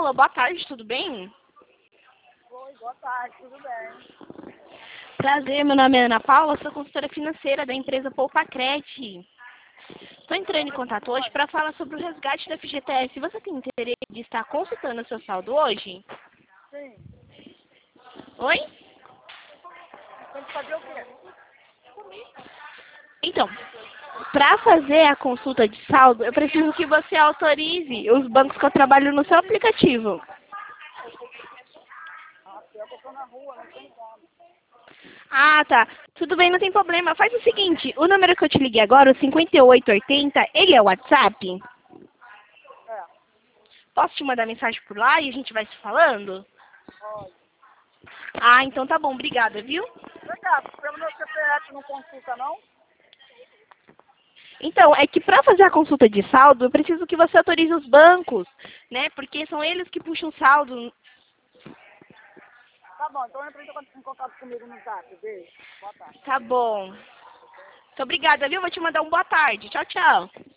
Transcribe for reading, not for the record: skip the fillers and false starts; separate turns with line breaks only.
Paula, boa tarde, tudo bem?
Oi, boa tarde, tudo bem?
Prazer, meu nome é Ana Paula, sou consultora financeira da empresa Poupacred. Estou entrando em contato hoje para falar sobre o resgate da FGTS. Você tem interesse de estar consultando o seu saldo hoje?
Sim.
Oi?
Tem que fazer o quê?
Então, para fazer a consulta de saldo, eu preciso que você autorize os bancos que eu trabalho no seu aplicativo.
Ah, pior que eu tô na rua, não tem como.
Ah, tá. Tudo bem, não tem problema. Faz o seguinte, o número que eu te liguei agora, o 5880, ele é o WhatsApp?
É,
Posso te mandar mensagem por lá e a gente vai se falando?
olha.
Ah, então tá bom, obrigada, viu?
Vem cá, pelo meu CPF não consulta, não?
Então, é que para fazer a consulta de saldo, eu preciso que você autorize os bancos, né? Porque são eles que puxam saldo.
Tá bom, então entra em contato comigo no zap. Beijo. Boa tarde.
Tá bom. Muito obrigada, viu? Vou te mandar um boa tarde. Tchau, tchau.